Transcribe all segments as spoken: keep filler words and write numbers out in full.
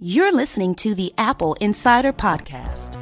You're listening to the Apple Insider Podcast.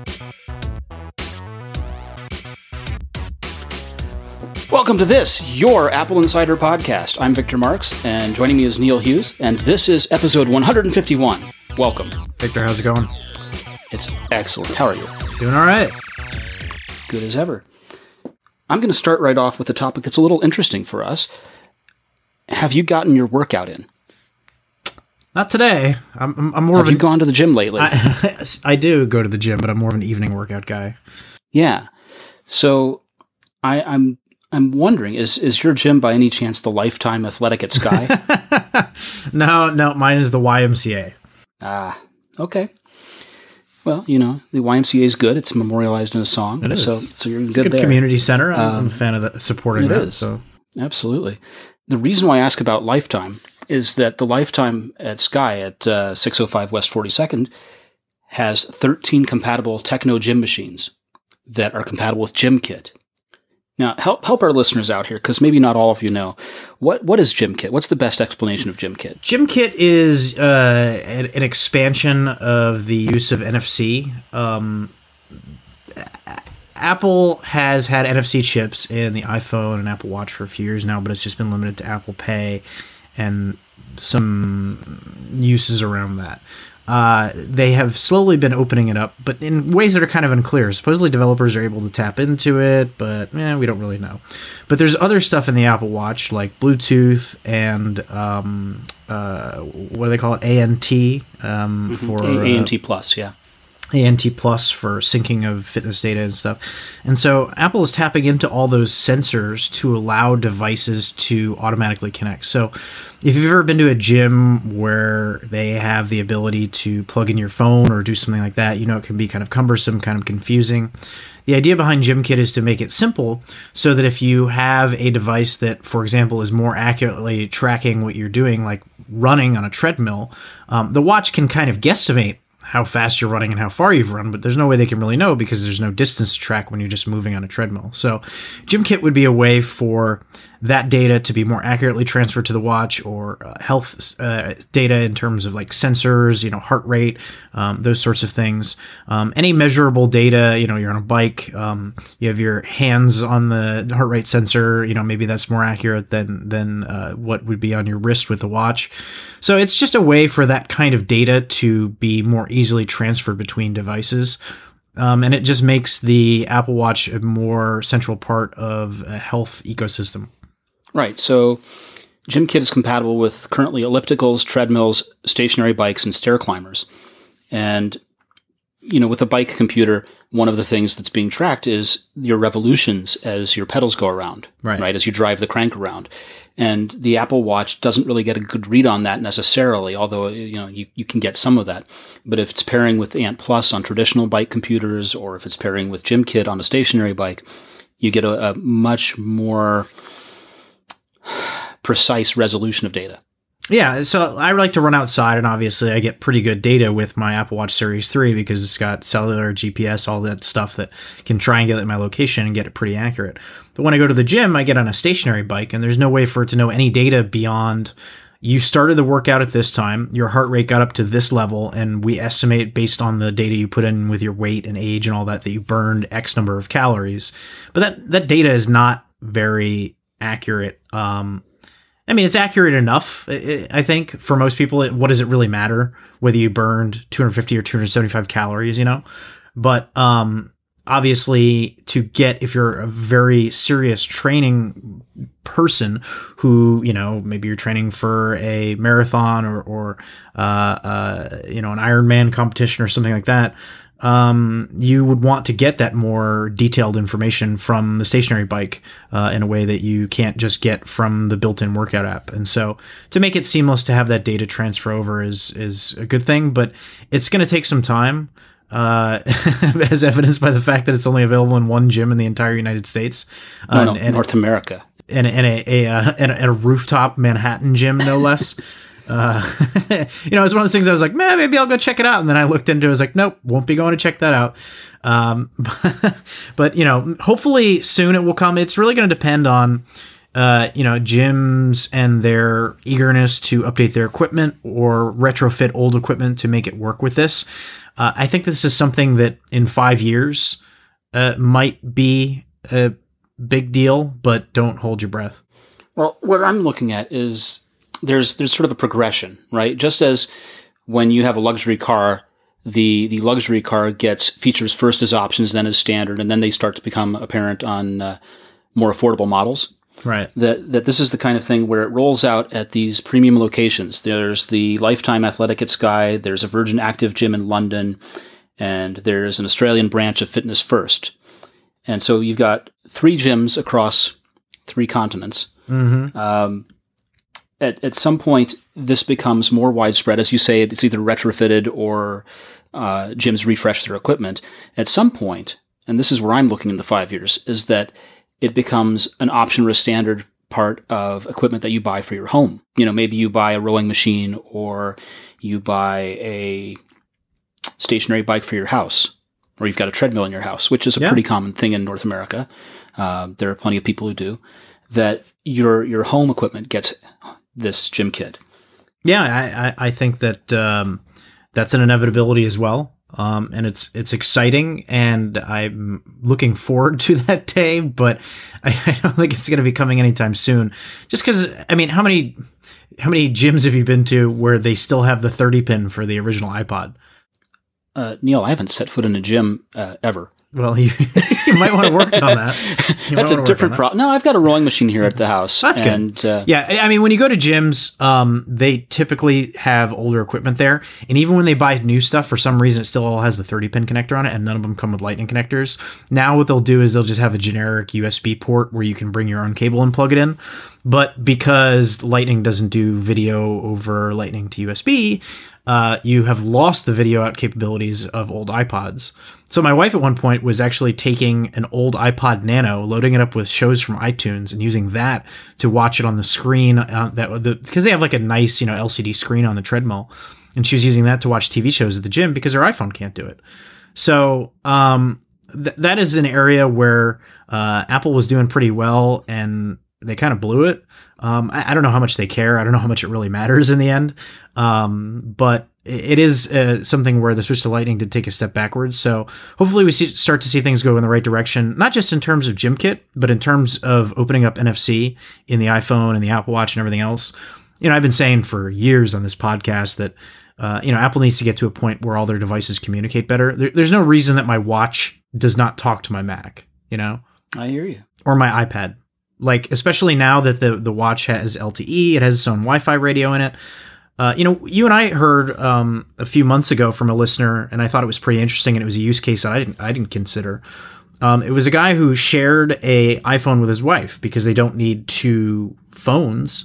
Welcome to this, your Apple Insider Podcast. I'm Victor Marks, and joining me is Neil Hughes, and this is episode one hundred fifty-one. Welcome. Victor, how's it going? It's excellent. How are you? Doing all right. Good as ever. I'm going to start right off with a topic that's a little interesting for us. Have you gotten your workout in? Not today. I'm, I'm, I'm more Have of an... you gone to the gym lately? I, I do go to the gym, but I'm more of an evening workout guy. Yeah. So I, I'm I'm wondering, is is your gym by any chance the Lifetime Athletic at Sky? no, no, mine is the Y M C A. Ah, okay. Well, you know, the Y M C A is good. It's memorialized in a song. It is. So, so you're it's good a good there. community center. I'm, Um, I'm a fan of the, supporting it that. is. So Absolutely. The reason why I ask about Lifetime is that the Lifetime at Sky at uh, six oh five West forty-second has thirteen compatible Techno gym machines that are compatible with GymKit. Now, help help our listeners out here, because maybe not all of you know. What What is GymKit? What's the best explanation of GymKit? GymKit is uh, an, an expansion of the use of N F C. Um, Apple has had N F C chips in the iPhone and Apple Watch for a few years now, but it's just been limited to Apple Pay and some uses around that. Uh, they have slowly been opening it up, but in ways that are kind of unclear. Supposedly developers are able to tap into it, but eh, we don't really know. But there's other stuff in the Apple Watch, like Bluetooth and um, uh, what do they call it? A N T um, Mm-hmm. for A- ANT uh, Plus, yeah. A N T Plus for syncing of fitness data and stuff. And so Apple is tapping into all those sensors to allow devices to automatically connect. So if you've ever been to a gym where they have the ability to plug in your phone or do something like that, you know it can be kind of cumbersome, kind of confusing. The idea behind GymKit is to make it simple so that if you have a device that, for example, is more accurately tracking what you're doing, like running on a treadmill, um, the watch can kind of guesstimate how fast you're running and how far you've run, but there's no way they can really know because there's no distance to track when you're just moving on a treadmill. So GymKit would be a way for that data to be more accurately transferred to the watch, or uh, health uh, data in terms of like sensors, you know, heart rate, um, those sorts of things. Um, any measurable data, you know, you're on a bike, um, you have your hands on the heart rate sensor, you know, maybe that's more accurate than, than uh, what would be on your wrist with the watch. So it's just a way for that kind of data to be more easily transferred between devices. Um, and it just makes the Apple Watch a more central part of a health ecosystem. Right. So GymKit is compatible with currently ellipticals, treadmills, stationary bikes, and stair climbers. And, you know, with a bike computer, one of the things that's being tracked is your revolutions as your pedals go around, right? right as you drive the crank around. And the Apple Watch doesn't really get a good read on that necessarily, although, you know, you, you can get some of that. But if it's pairing with Ant Plus on traditional bike computers, or if it's pairing with GymKit on a stationary bike, you get a, a much more precise resolution of data. Yeah, so I like to run outside, and obviously I get pretty good data with my Apple Watch Series three because it's got cellular, G P S, all that stuff that can triangulate my location and get it pretty accurate. But when I go to the gym, I get on a stationary bike, and there's no way for it to know any data beyond you started the workout at this time, your heart rate got up to this level, and we estimate based on the data you put in with your weight and age and all that, that you burned X number of calories. But that, that data is not very accurate. Um, I mean, it's accurate enough, I think, for most people. What does it really matter whether you burned two hundred fifty or two hundred seventy-five calories, you know? But um, obviously, to get, if you're a very serious training person who, you know, maybe you're training for a marathon or, or uh, uh, you know, an Ironman competition or something like that, Um, you would want to get that more detailed information from the stationary bike uh, in a way that you can't just get from the built-in workout app. And so to make it seamless to have that data transfer over is is a good thing, but it's going to take some time, uh, as evidenced by the fact that it's only available in one gym in the entire United States. No, uh, no, and, North America. And, and, a, a, uh, and, a, and a rooftop Manhattan gym, no less. Uh, you know, it's one of those things I was like, man, maybe I'll go check it out. And then I looked into it, I was like, nope, won't be going to check that out. Um, but, you know, hopefully soon it will come. It's really going to depend on uh, you know, gyms and their eagerness to update their equipment or retrofit old equipment to make it work with this. Uh, I think this is something that in five years uh, might be a big deal, but don't hold your breath. Well, what I'm looking at is there's there's sort of a progression, right? Just as when you have a luxury car, the the luxury car gets features first as options, then as standard, and then they start to become apparent on uh, more affordable models. Right. That that this is the kind of thing where it rolls out at these premium locations. There's the Lifetime Athletic at Sky, there's a Virgin Active gym in London, and there's an Australian branch of Fitness First. And so you've got three gyms across three continents. Mm-hmm. Um, at, at some point, this becomes more widespread. As you say, it's either retrofitted or uh, gyms refresh their equipment. At some point, and this is where I'm looking in the five years, is that it becomes an option or a standard part of equipment that you buy for your home. You know, maybe you buy a rowing machine or you buy a stationary bike for your house, or you've got a treadmill in your house, which is a yeah. pretty common thing in North America. Uh, there are plenty of people who do. That your your home equipment gets this gym kit. Yeah, I, I, I think that um, that's an inevitability as well. Um, and it's it's exciting, and I'm looking forward to that day, but I, I don't think it's going to be coming anytime soon. Just because, I mean, how many how many gyms have you been to where they still have the thirty pin for the original iPod? Uh, Neil, I haven't set foot in a gym uh, ever. Well, you, you might want to work on that. You That's a different problem. No, I've got a rowing machine here at the house. That's and, good. Uh, yeah, I mean, when you go to gyms, um, they typically have older equipment there. And even when they buy new stuff, for some reason, it still all has the thirty pin connector on it, and none of them come with lightning connectors. Now what they'll do is they'll just have a generic U S B port where you can bring your own cable and plug it in. But because Lightning doesn't do video over Lightning to U S B, uh, you have lost the video out capabilities of old iPods. So my wife at one point was actually taking an old iPod Nano, loading it up with shows from iTunes, and using that to watch it on the screen. Uh, that the, because they have like a nice, you know, L C D screen on the treadmill, and she was using that to watch T V shows at the gym because her iPhone can't do it. So um, th- that is an area where uh, Apple was doing pretty well, and they kind of blew it. Um, I, I don't know how much they care. I don't know how much it really matters in the end. Um, but it is uh, something where the switch to Lightning did take a step backwards. So hopefully we see, start to see things go in the right direction, not just in terms of GymKit, but in terms of opening up N F C in the iPhone and the Apple Watch and everything else. You know, I've been saying for years on this podcast that, uh, you know, Apple needs to get to a point where all their devices communicate better. There, there's no reason that my watch does not talk to my Mac, you know? I hear you. Or my iPad. Like, especially now that the, the watch has L T E, it has its own Wi-Fi radio in it. Uh, you know, you and I heard um, a few months ago from a listener, and I thought it was pretty interesting, and it was a use case that I didn't I didn't consider. Um, it was a guy who shared a iPhone with his wife because they don't need two phones.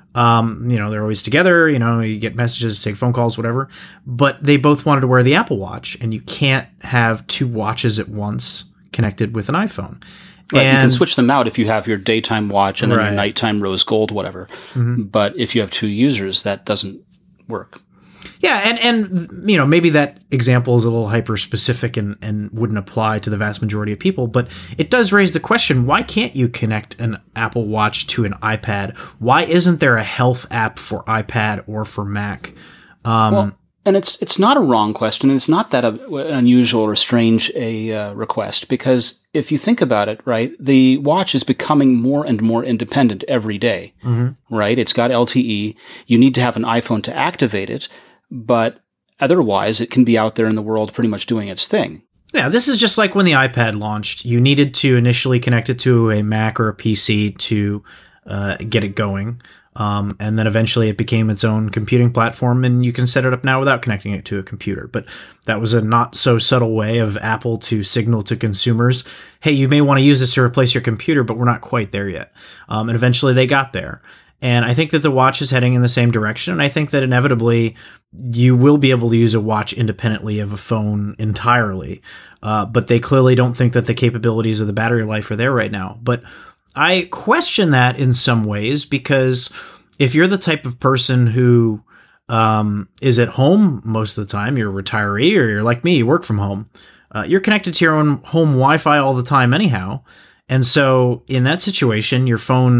Um, you know, they're always together. You know, you get messages, take phone calls, whatever. But they both wanted to wear the Apple Watch, and you can't have two watches at once connected with an iPhone. Right, and, you can switch them out if you have your daytime watch and then right. your nighttime rose gold, whatever. Mm-hmm. But if you have two users, that doesn't work. Yeah, and, and you know, maybe that example is a little hyper-specific and, and wouldn't apply to the vast majority of people, but it does raise the question, why can't you connect an Apple Watch to an iPad? Why isn't there a health app for iPad or for Mac? Um, well, and it's it's not a wrong question. It's not that unusual or strange a uh, request, because if you think about it, right, the watch is becoming more and more independent every day, mm-hmm. right? It's got L T E. You need to have an iPhone to activate it, but otherwise it can be out there in the world pretty much doing its thing. Yeah, this is just like when the iPad launched. You needed to initially connect it to a Mac or a P C to uh, get it going. Um, and then eventually it became its own computing platform, and you can set it up now without connecting it to a computer. But that was a not so subtle way of Apple to signal to consumers, hey, you may want to use this to replace your computer, but we're not quite there yet. Um, and eventually they got there. And I think that the watch is heading in the same direction. And I think that inevitably you will be able to use a watch independently of a phone entirely. Uh, but they clearly don't think that the capabilities of the battery life are there right now. But I question that in some ways, because if you're the type of person who um, is at home most of the time, you're a retiree, or you're like me, you work from home, uh, you're connected to your own home Wi-Fi all the time anyhow. And so in that situation, your phone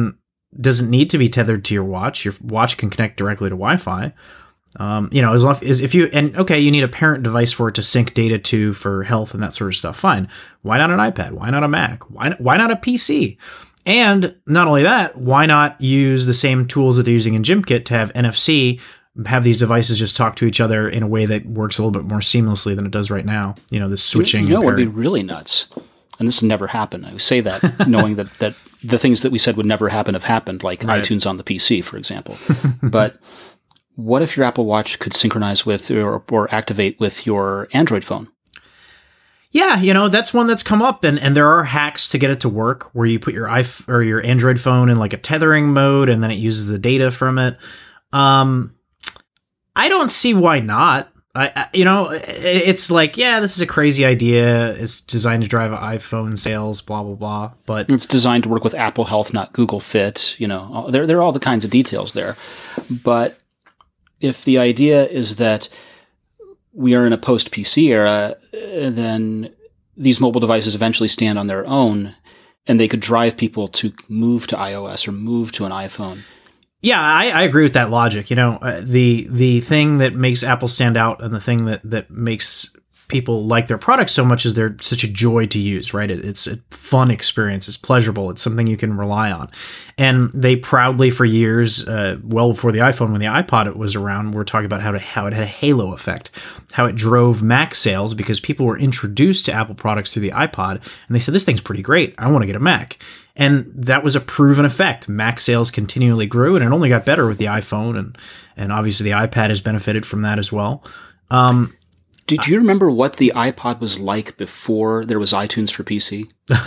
doesn't need to be tethered to your watch. Your watch can connect directly to Wi-Fi. Um, you know, as long as if you, and okay, you need a parent device for it to sync data to for health and that sort of stuff. Fine. Why not an iPad? Why not a Mac? Why, why not a P C? And not only that, why not use the same tools that they're using in GymKit to have N F C, have these devices just talk to each other in a way that works a little bit more seamlessly than it does right now. You know, this switching. You know, it would be really nuts. And this never happened. I say that knowing that, that the things that we said would never happen have happened, like right. iTunes on the P C, for example. But what if your Apple Watch could synchronize with or, or activate with your Android phone? Yeah, you know, that's one that's come up, and, and there are hacks to get it to work where you put your iPhone or your Android phone in like a tethering mode and then it uses the data from it. Um, I don't see why not. I, I you know, it, it's like, yeah, this is a crazy idea. It's designed to drive iPhone sales, blah, blah, blah. But it's designed to work with Apple Health, not Google Fit. You know, there, there are all the kinds of details there. But if the idea is that we are in a post-P C era, then these mobile devices eventually stand on their own, and they could drive people to move to iOS or move to an iPhone. Yeah, I, I agree with that logic. You know, uh, the the thing that makes Apple stand out and the thing that, that makes people like their products so much is they're such a joy to use, right? It, it's a fun experience. It's pleasurable. It's something you can rely on. And they proudly, for years, uh, well before the iPhone, when the iPod was around, were talking about how, to, how it had a halo effect, how it drove Mac sales because people were introduced to Apple products through the iPod, and they said, this thing's pretty great. I want to get a Mac. And that was a proven effect. Mac sales continually grew, and it only got better with the iPhone, and, and obviously the iPad has benefited from that as well. Um, Do, do you remember what the iPod was like before there was iTunes for P C?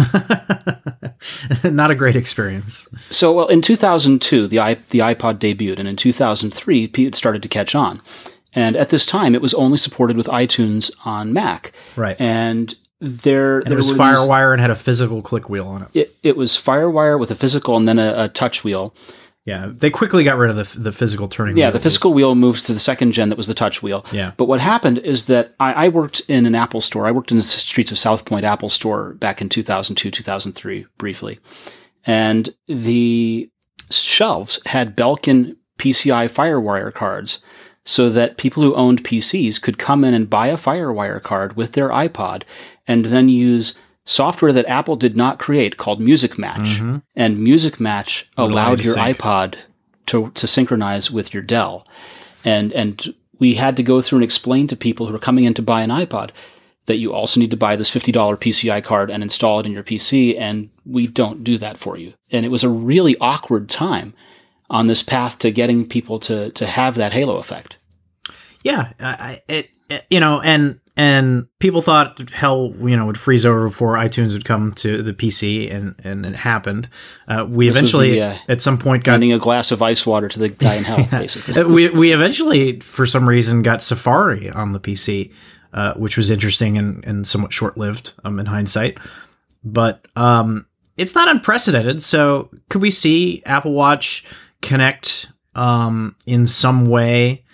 Not a great experience. So, well, in two thousand two, the i the iPod debuted, and in two thousand three, it started to catch on. And at this time, it was only supported with iTunes on Mac. Right. And there, and there it was were FireWire and had a physical click wheel on it. It, it was FireWire with a physical and then a, a touch wheel. Yeah, they quickly got rid of the the physical turning yeah, wheel. the physical wheel moves to the second gen that was the touch wheel. Yeah. But what happened is that I, I worked in an Apple store. I worked in the streets of South Point Apple store back in two thousand two, two thousand three, briefly. And the shelves had Belkin P C I FireWire cards so that people who owned P Cs could come in and buy a FireWire card with their iPod and then use software that Apple did not create called Music Match. Mm-hmm. And Music Match allowed your sync. iPod to, to synchronize with your Dell. And, and we had to go through and explain to people who are coming in to buy an iPod that you also need to buy this fifty dollars P C I card and install it in your P C, and we don't do that for you. And it was a really awkward time on this path to getting people to, to have that halo effect. Yeah, I, it, it you know, and and people thought hell, you know, would freeze over before iTunes would come to the P C, and, and it happened. Uh, we this eventually, the, uh, at some point, got handing a glass of ice water to the guy in hell, yeah. basically. we we eventually, for some reason, got Safari on the P C, uh, which was interesting and, and somewhat short lived, um, in hindsight. But um, it's not unprecedented. So, could we see Apple Watch connect um, in some way,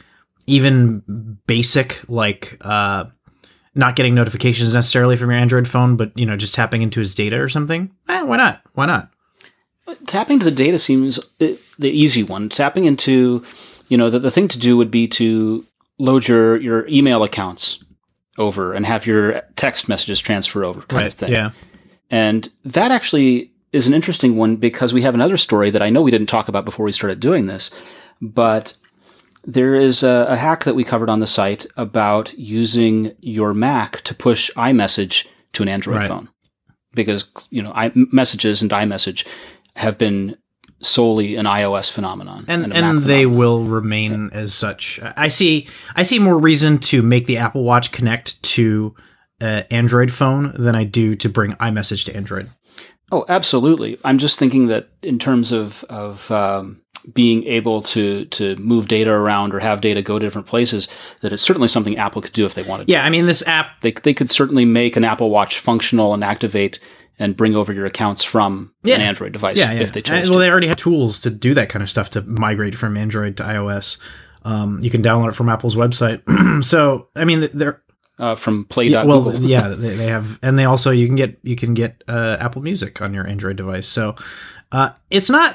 even basic, like uh, not getting notifications necessarily from your Android phone, but, you know, just tapping into his data or something? Eh, why not? Why not? Tapping to the data seems the easy one. Tapping into, you know, the, the thing to do would be to load your, your email accounts over and have your text messages transfer over kind right. of thing. Yeah. And that actually is an interesting one because we have another story that I know we didn't talk about before we started doing this, but there is a, a hack that we covered on the site about using your Mac to push iMessage to an Android right. phone. Because, you know, iMessages and iMessage have been solely an iOS phenomenon. And and, and they will remain yeah. as such. I see I see more reason to make the Apple Watch connect to an Android phone than I do to bring iMessage to Android. Oh, absolutely. I'm just thinking that in terms of, of um, being able to to move data around or have data go to different places, that it's certainly something Apple could do if they wanted to. Yeah, I mean, this app... They, they could certainly make an Apple Watch functional and activate and bring over your accounts from yeah. an Android device yeah, yeah. if they chose well, to. Well, they already have tools to do that kind of stuff to migrate from Android to iOS. Um, you can download it from Apple's website. So, I mean, they're... Uh, from play yeah, dot well, google. yeah, they, they have, and they also you can get you can get uh, Apple Music on your Android device. So uh, it's not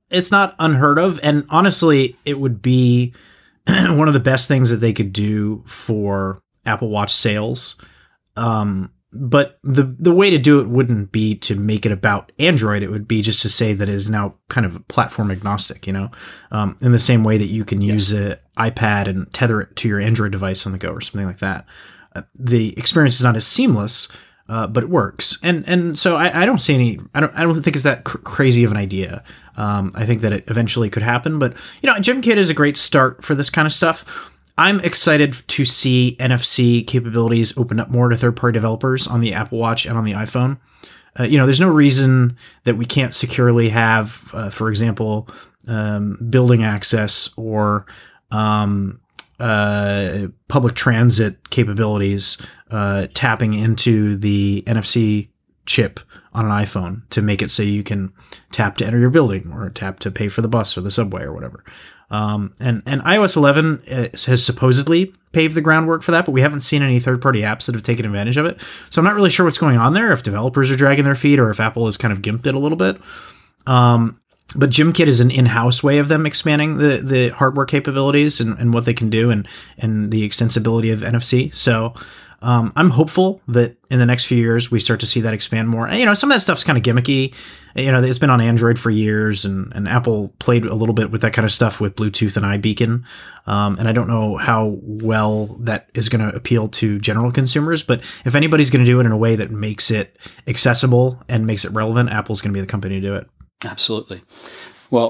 it's not unheard of. And honestly, it would be one of the best things that they could do for Apple Watch sales. Um, but the the way to do it wouldn't be to make it about Android. It would be just to say that it is now kind of platform agnostic, you know, um, in the same way that you can Yes. use an iPad and tether it to your Android device on the go or something like that. Uh, the experience is not as seamless, uh, but it works. And and so I, I don't see any. I don't I don't think it's that cr- crazy of an idea. Um, I think that it eventually could happen. But you know, GymKit is a great start for this kind of stuff. I'm excited to see N F C capabilities open up more to third-party developers on the Apple Watch and on the iPhone. Uh, you know, there's no reason that we can't securely have, uh, for example, um, building access or um, uh, public transit capabilities uh, tapping into the N F C chip on an iPhone to make it so you can tap to enter your building or tap to pay for the bus or the subway or whatever. Um, and, and iOS eleven has supposedly paved the groundwork for that, but we haven't seen any third-party apps that have taken advantage of it. So I'm not really sure what's going on there, if developers are dragging their feet or if Apple has kind of gimped it a little bit. Um, but GymKit is an in-house way of them expanding the, the hardware capabilities and, and what they can do and, and the extensibility of N F C. So um, I'm hopeful that in the next few years we start to see that expand more. And, you know, some of that stuff's kind of gimmicky. You know, it's been on Android for years, and, and Apple played a little bit with that kind of stuff with Bluetooth and iBeacon. Um, and I don't know how well that is going to appeal to general consumers, but if anybody's going to do it in a way that makes it accessible and makes it relevant, Apple's going to be the company to do it. Absolutely. Well,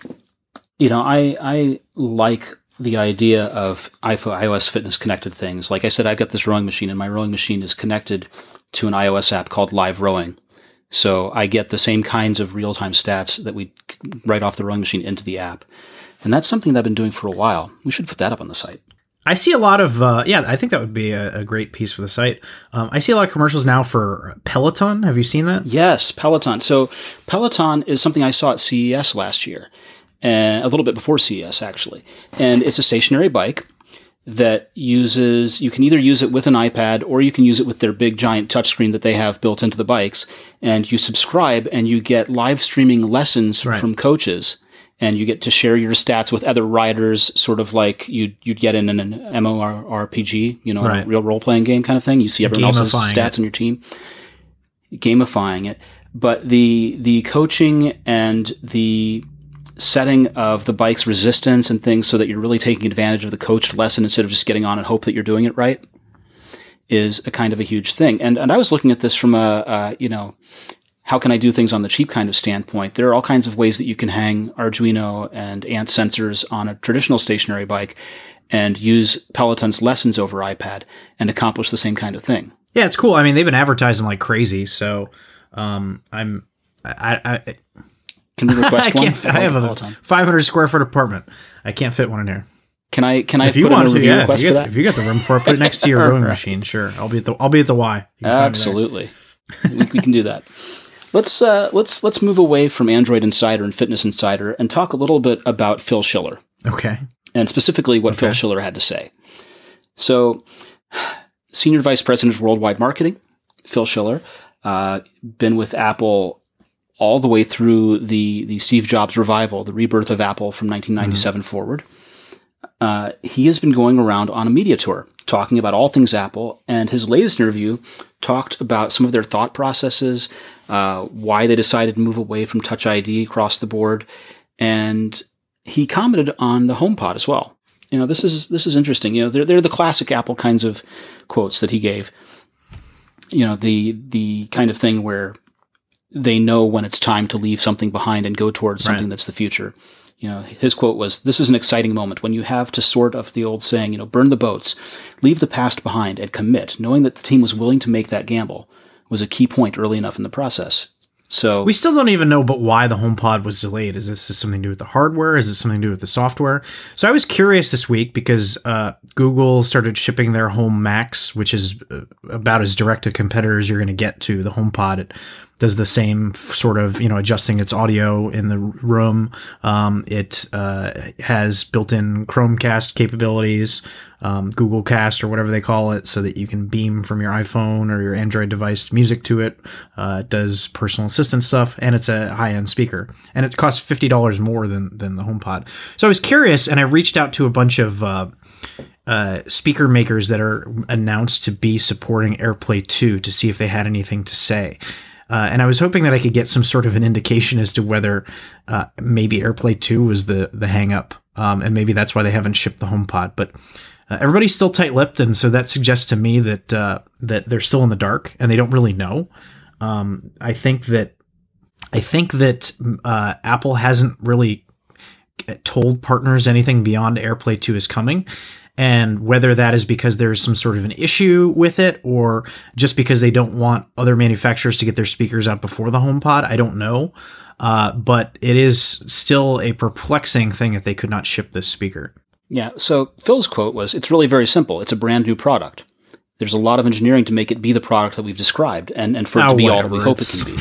you know, I I like the idea of iPhone, iOS fitness connected things. Like I said, I've got this rowing machine, and my rowing machine is connected to an iOS app called Live Rowing. So I get the same kinds of real-time stats that we write off the rowing machine into the app. And that's something that I've been doing for a while. We should put that up on the site. I see a lot of, uh, yeah, I think that would be a, a great piece for the site. Um, I see a lot of commercials now for Peloton. Have you seen that? Yes, Peloton. So Peloton is something I saw at C E S last year, and a little bit before C E S, actually. And it's a stationary bike that uses, you can either use it with an iPad or you can use it with their big giant touchscreen that they have built into the bikes. And you subscribe and you get live streaming lessons Right. from coaches. And you get to share your stats with other riders, sort of like you'd, you'd get in an MMORPG, you know, Right. a real role-playing game kind of thing. You see everyone else's Gamifying stats it. on your team. Gamifying it. But the the coaching and the setting of the bike's resistance and things so that you're really taking advantage of the coached lesson instead of just getting on and hope that you're doing it right is a kind of a huge thing. And and I was looking at this from a, a you know, how can I do things on the cheap kind of standpoint? There are all kinds of ways that you can hang Arduino and A N T sensors on a traditional stationary bike and use Peloton's lessons over iPad and accomplish the same kind of thing. Yeah, it's cool. I mean, they've been advertising like crazy. So um, I'm, I, I, Can we request I one? can't fit, I have a Peloton. five hundred square foot apartment. I can't fit one in here. Can I can I If you put in want a to, review yeah, if request you, for got, that? if you got the room for it, put it next to your rowing machine. Sure, I'll be at the I'll be at the Y. You can find me there. Absolutely, we, we can do that. Let's uh, let's let's move away from Android Insider and Fitness Insider and talk a little bit about Phil Schiller, Okay. and specifically what Phil Okay. Schiller had to say. So, Senior Vice President of Worldwide Marketing, Phil Schiller, uh, been with Apple all the way through the the Steve Jobs revival, the rebirth of Apple from nineteen ninety-seven mm-hmm. forward. Uh, he has been going around on a media tour talking about all things Apple, and his latest interview talked about some of their thought processes, uh, why they decided to move away from Touch I D across the board, and he commented on the HomePod as well. You know, this is this is interesting. You know, they're they're the classic Apple kinds of quotes that he gave. You know, the the kind of thing where they know when it's time to leave something behind and go towards something Right. that's the future. You know, his quote was, "This is an exciting moment when you have to sort of the old saying, you know, burn the boats, leave the past behind and commit. Knowing that the team was willing to make that gamble was a key point early enough in the process." So We still don't even know but why the HomePod was delayed. Is this just something to do with the hardware? Is it something to do with the software? So I was curious this week because uh, Google started shipping their Home Max, which is uh, about as direct a competitor as you're going to get to the HomePod at does the same f- sort of, you know, adjusting its audio in the room. Um, it uh, has built-in Chromecast capabilities, um, Google Cast or whatever they call it, so that you can beam from your iPhone or your Android device music to it. Uh, it does personal assistant stuff, and it's a high-end speaker. And it costs fifty dollars more than, than the HomePod. So I was curious, and I reached out to a bunch of uh, uh, speaker makers that are announced to be supporting AirPlay two to see if they had anything to say. Uh, and I was hoping that I could get some sort of an indication as to whether uh, maybe AirPlay two was the the hang up, um, and maybe that's why they haven't shipped the HomePod. But uh, everybody's still tight-lipped, and so that suggests to me that uh, that they're still in the dark and they don't really know. Um, I think that I think that uh, Apple hasn't really told partners anything beyond AirPlay two is coming. And whether that is because there's some sort of an issue with it or just because they don't want other manufacturers to get their speakers out before the HomePod, I don't know. Uh, but it is still a perplexing thing that they could not ship this speaker. Yeah, so Phil's quote was, it's really very simple. It's a brand new product. There's a lot of engineering to make it be the product that we've described and, and for it oh, to be whatever. all that we hope it it's, can be.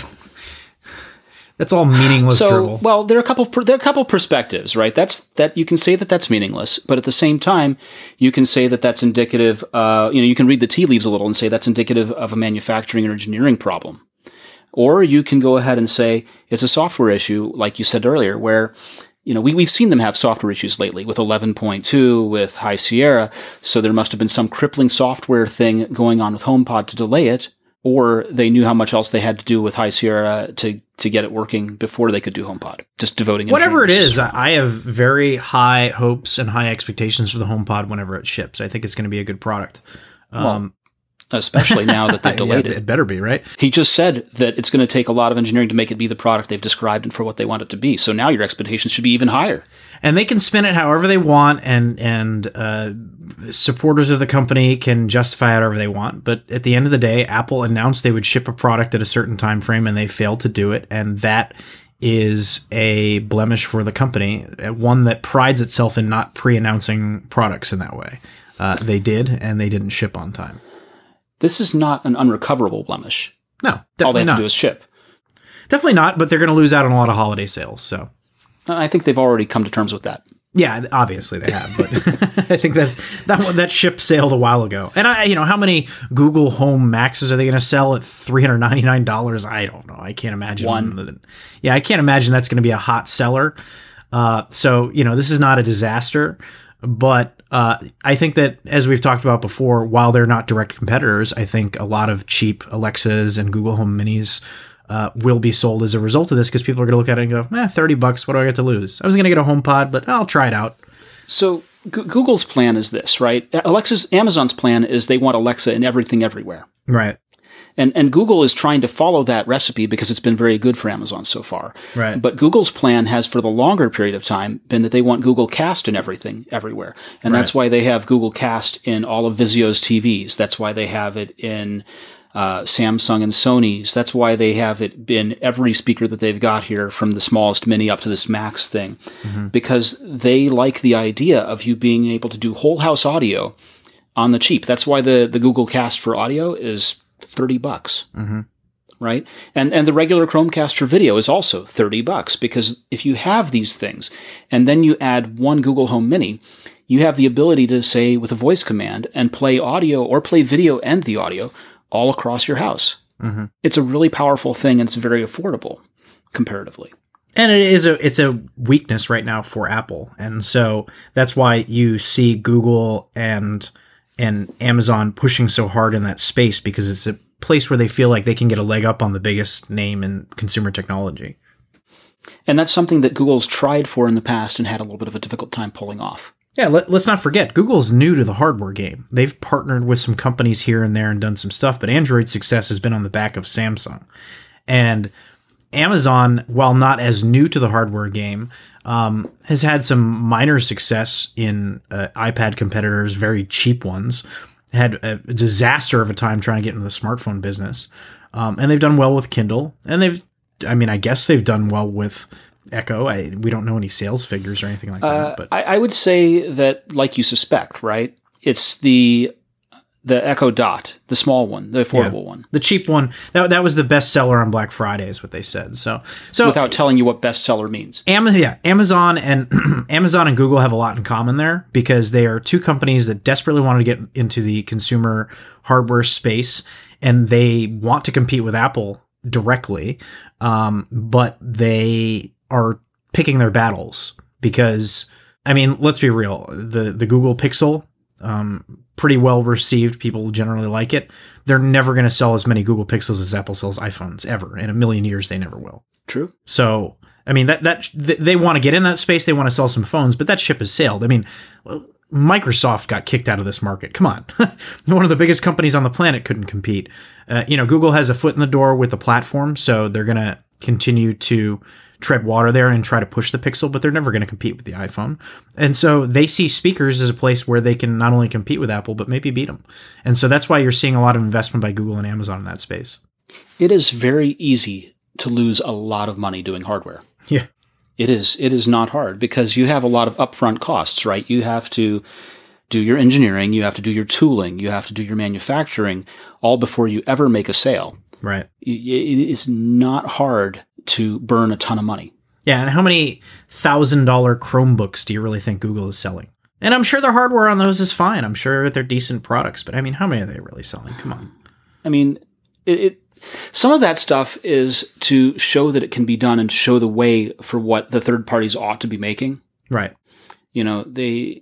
That's all meaningless so, dribble. Well, there are a couple there are a couple perspectives, right? That's that you can say that that's meaningless, but at the same time, you can say that that's indicative. Uh, you know, you can read the tea leaves a little and say that's indicative of a manufacturing or engineering problem, or you can go ahead and say it's a software issue, like you said earlier, where you know we we've seen them have software issues lately with eleven point two, with High Sierra. So there must have been some crippling software thing going on with HomePod to delay it. Or they knew how much else they had to do with High Sierra to, to get it working before they could do HomePod. Just devoting whatever it is. System. I have very high hopes and high expectations for the HomePod whenever it ships. I think it's going to be a good product. Um, well, especially now that they've delayed yeah, it. It better be, right? He just said that it's going to take a lot of engineering to make it be the product they've described and for what they want it to be. So now your expectations should be even higher. And they can spin it however they want, and and uh, supporters of the company can justify it however they want. But at the end of the day, Apple announced they would ship a product at a certain time frame, and they failed to do it. And that is a blemish for the company, one that prides itself in not pre-announcing products in that way. Uh, they did, and they didn't ship on time. This is not an unrecoverable blemish. No, definitely All they have not. to do is ship. Definitely not, but they're going to lose out on a lot of holiday sales, so... I think they've already come to terms with that. Yeah, obviously they have, but I think that's that one, that ship sailed a while ago. And I, you know, how many Google Home Maxes are they going to sell at three hundred ninety-nine dollars? I don't know. I can't imagine. One. Yeah, I can't imagine that's going to be a hot seller. Uh, so, you know, this is not a disaster, but uh, I think that, as we've talked about before, while they're not direct competitors, I think a lot of cheap Alexas and Google Home Minis Uh, will be sold as a result of this because people are going to look at it and go, eh, thirty bucks, what do I get to lose? I was going to get a HomePod, but I'll try it out. So G- Google's plan is this, right? Alexa's, Amazon's plan is they want Alexa in everything everywhere. Right. And and Google is trying to follow that recipe because it's been very good for Amazon so far. Right. But Google's plan has, for the longer period of time, been that they want Google Cast in everything, everywhere. And Right. that's why they have Google Cast in all of Vizio's T Vs. That's why they have it in uh, Samsung and Sony's. That's why they have it in every speaker that they've got here, from the smallest mini up to this Max thing. Mm-hmm. Because they like the idea of you being able to do whole house audio on the cheap. That's why the, the Google Cast for audio is thirty bucks, mm-hmm. right? And and the regular Chromecast for video is also thirty bucks, because if you have these things and then you add one Google Home Mini, you have the ability to say with a voice command and play audio or play video and the audio all across your house. Mm-hmm. It's a really powerful thing, and it's very affordable comparatively. And it is a it's a weakness right now for Apple, and so that's why you see Google and and Amazon pushing so hard in that space, because it's a place where they feel like they can get a leg up on the biggest name in consumer technology. And that's something that Google's tried for in the past and had a little bit of a difficult time pulling off. Yeah, let, let's not forget, Google's new to the hardware game. They've partnered with some companies here and there and done some stuff, but Android's success has been on the back of Samsung. And Amazon, while not as new to the hardware game, um, has had some minor success in uh, iPad competitors, very cheap ones. Had a disaster of a time trying to get into the smartphone business. Um, and they've done well with Kindle. And they've, I mean, I guess they've done well with Echo. I, we don't know any sales figures or anything like uh, that. But I, I would say that, like you suspect, right? It's the The Echo Dot, the small one, the affordable Yeah. one. The cheap one. That that was the best seller on Black Friday, is what they said. So so Without telling you what bestseller means. Am- yeah, Amazon and Amazon and Google have a lot in common there because they are two companies that desperately want to get into the consumer hardware space, and they want to compete with Apple directly, um, but they are picking their battles because, I mean, let's be real. The the Google Pixel, um, pretty well received. People generally like it. They're never going to sell as many Google Pixels as Apple sells iPhones ever. In a million years, they never will. True. So, I mean, that that they want to get in that space. They want to sell some phones, but that ship has sailed. I mean, Microsoft got kicked out of this market. Come on. One of the biggest companies on the planet couldn't compete. Uh, you know, Google has a foot in the door with the platform, so they're going to continue to tread water there and try to push the Pixel, but they're never going to compete with the iPhone. And so they see speakers as a place where they can not only compete with Apple, but maybe beat them. And so that's why you're seeing a lot of investment by Google and Amazon in that space. It is very easy to lose a lot of money doing hardware. Yeah. It is it is not hard because you have a lot of upfront costs, right? You have to do your engineering, you have to do your tooling, you have to do your manufacturing, all before you ever make a sale. Right. It is not hard to burn a ton of money. Yeah, and how many one thousand dollars Chromebooks do you really think Google is selling? And I'm sure their hardware on those is fine. I'm sure they're decent products, but I mean, how many are they really selling? Come on. I mean, it, it some of that stuff is to show that it can be done and show the way for what the third parties ought to be making. Right. You know, they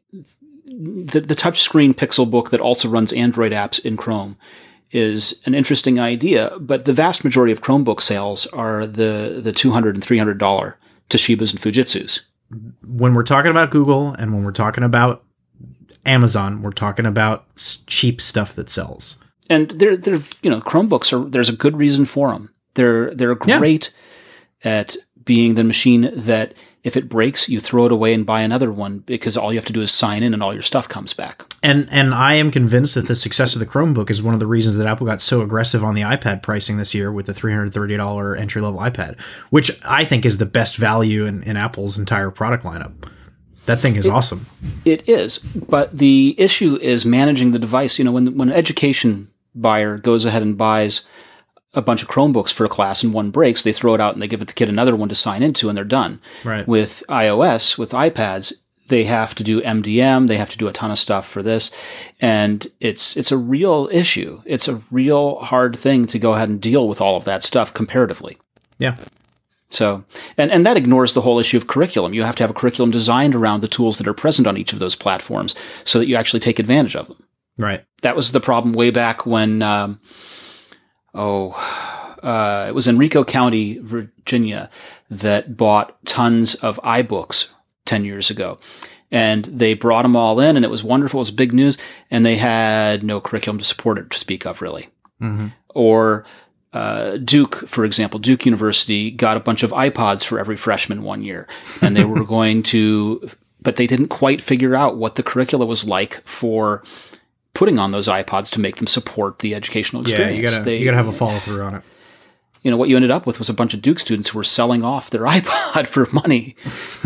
the, the touchscreen Pixel book that also runs Android apps in Chrome is an interesting idea, but the vast majority of Chromebook sales are the, the two hundred dollars and three hundred dollars Toshibas and Fujitsus. When we're talking about Google and when we're talking about Amazon, we're talking about cheap stuff that sells. And they're, they're, you know, Chromebooks are, there's a good reason for them. They're, they're great yeah. at being the machine that if it breaks, you throw it away and buy another one because all you have to do is sign in and all your stuff comes back. And and I am convinced that the success of the Chromebook is one of the reasons that Apple got so aggressive on the iPad pricing this year with the three hundred thirty dollars entry-level iPad, which I think is the best value in, in Apple's entire product lineup. That thing is it, awesome. It is, but the issue is managing the device. You know, when when an education buyer goes ahead and buys a bunch of Chromebooks for a class and one breaks, they throw it out and they give it the kid another one to sign into and they're done. Right. With iOS, with iPads, they have to do M D M, they have to do a ton of stuff for this. And it's it's a real issue. It's a real hard thing to go ahead and deal with all of that stuff comparatively. Yeah. So, and, and that ignores the whole issue of curriculum. You have to have a curriculum designed around the tools that are present on each of those platforms so that you actually take advantage of them. Right. That was the problem way back when... Um, Oh, uh, it was Enrico County, Virginia, that bought tons of iBooks ten years ago. And they brought them all in, and it was wonderful. It was big news. And they had no curriculum to support it, to speak of, really. Mm-hmm. Or uh, Duke, for example, Duke University got a bunch of iPods for every freshman one year. And they were going to, but they didn't quite figure out what the curricula was like for putting on those iPods to make them support the educational experience. Yeah, you gotta, they, you gotta have a follow through on it. You know, what you ended up with was a bunch of Duke students who were selling off their iPod for money.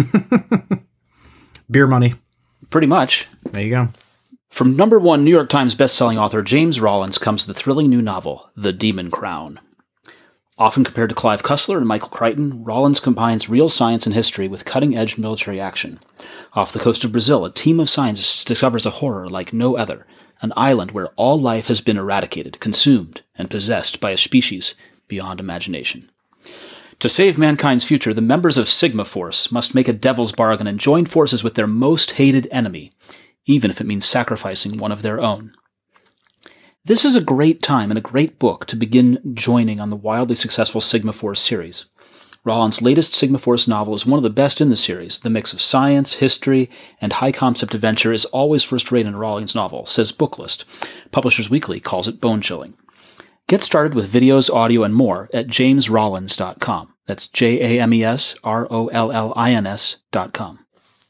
Beer money. Pretty much. There you go. From number one New York Times bestselling author James Rollins comes the thrilling new novel, The Demon Crown. Often compared to Clive Cussler and Michael Crichton, Rollins combines real science and history with cutting-edge military action. Off the coast of Brazil, a team of scientists discovers a horror like no other, an island where all life has been eradicated, consumed, and possessed by a species beyond imagination. To save mankind's future, the members of Sigma Force must make a devil's bargain and join forces with their most hated enemy, even if it means sacrificing one of their own. This is a great time and a great book to begin joining on the wildly successful Sigma Force series. Rollins' latest Sigma Force novel is one of the best in the series. The mix of science, history, and high-concept adventure is always first-rate in a Rollins novel, says Booklist. Publishers Weekly calls it bone-chilling. Get started with videos, audio, and more at james rollins dot com. That's J A M E S R O L L I N S dot com.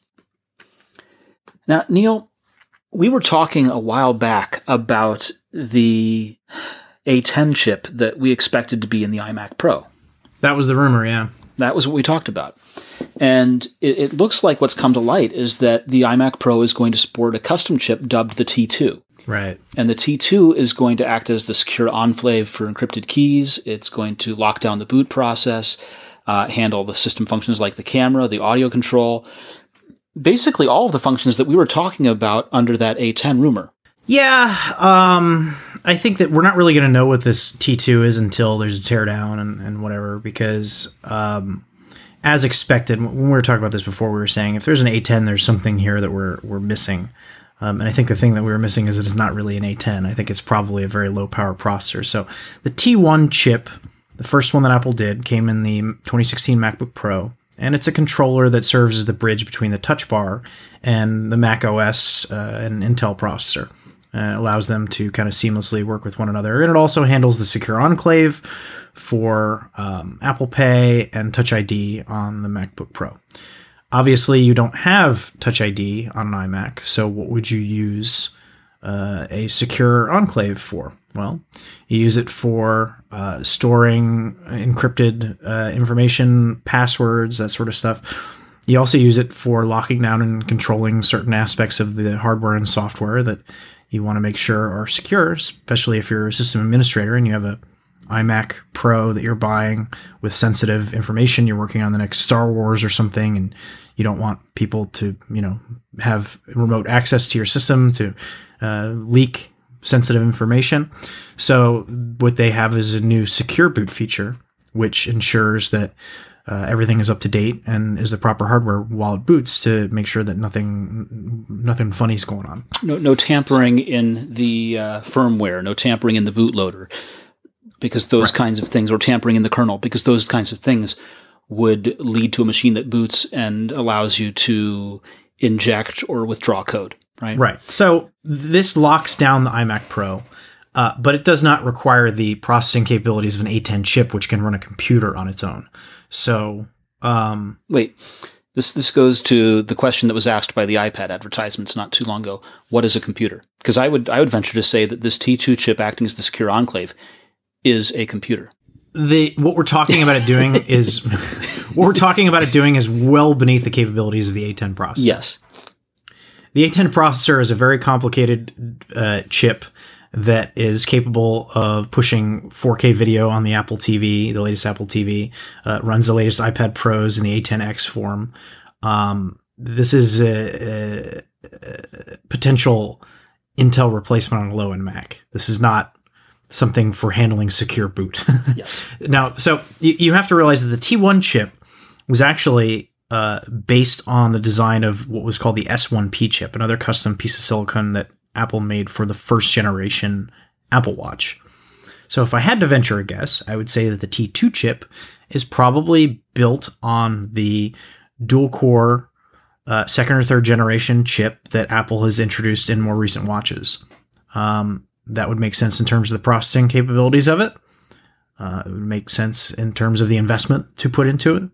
Now, Neil, we were talking a while back about the A ten chip that we expected to be in the iMac Pro. That was the rumor, yeah. That was what we talked about. And it, it looks like what's come to light is that the iMac Pro is going to sport a custom chip dubbed the T two. Right. And the T two is going to act as the secure enclave for encrypted keys. It's going to lock down the boot process, uh, handle the system functions like the camera, the audio control, basically all of the functions that we were talking about under that A ten rumor. Yeah, um, I think that we're not really going to know what this T two is until there's a teardown and, and whatever, because um, as expected, when we were talking about this before, we were saying if there's an A ten, there's something here that we're we're missing. Um, and I think the thing that we were missing is that it's not really an A ten. I think it's probably a very low-power processor. So the T one chip, the first one that Apple did, came in the twenty sixteen MacBook Pro. And it's a controller that serves as the bridge between the Touch Bar and the Mac O S uh, and Intel processor. Uh, allows them to kind of seamlessly work with one another. And it also handles the Secure Enclave for um, Apple Pay and Touch I D on the MacBook Pro. Obviously, you don't have Touch I D on an iMac, so what would you use uh, a Secure Enclave for? Well, you use it for uh, storing encrypted uh, information, passwords, that sort of stuff. You also use it for locking down and controlling certain aspects of the hardware and software that you want to make sure are secure, especially if you're a system administrator and you have a iMac Pro that you're buying with sensitive information. You're working on the next Star Wars or something, and you don't want people to, you know, have remote access to your system to uh, leak sensitive information. So what they have is a new secure boot feature, which ensures that uh, everything is up to date and is the proper hardware while it boots to make sure that nothing nothing funny is going on. No, no tampering in the uh, firmware, no tampering in the bootloader, because those right. kinds of things, or tampering in the kernel, because those kinds of things would lead to a machine that boots and allows you to inject or withdraw code, right? Right. So this locks down the iMac Pro, uh, but it does not require the processing capabilities of an A ten chip, which can run a computer on its own. So, um, wait, this this goes to the question that was asked by the iPad advertisements not too long ago. What is a computer? Because I would I would venture to say that this T two chip acting as the secure enclave is a computer. The what we're talking about it doing is what we're talking about it doing is well beneath the capabilities of the A ten processor. Yes, the A ten processor is a very complicated uh, chip that is capable of pushing four K video on the Apple T V, the latest Apple T V, uh, runs the latest iPad Pros in the A ten X form. Um, this is a, a, a potential Intel replacement on a low-end Mac. This is not something for handling secure boot. Yes. Now, so you, you have to realize that the T one chip was actually uh, based on the design of what was called the S one P chip, another custom piece of silicon that Apple made for the first generation Apple Watch. So if I had to venture a guess, I would say that the T two chip is probably built on the dual-core uh, second or third generation chip that Apple has introduced in more recent watches. Um, that would make sense in terms of the processing capabilities of it. Uh, it would make sense in terms of the investment to put into it.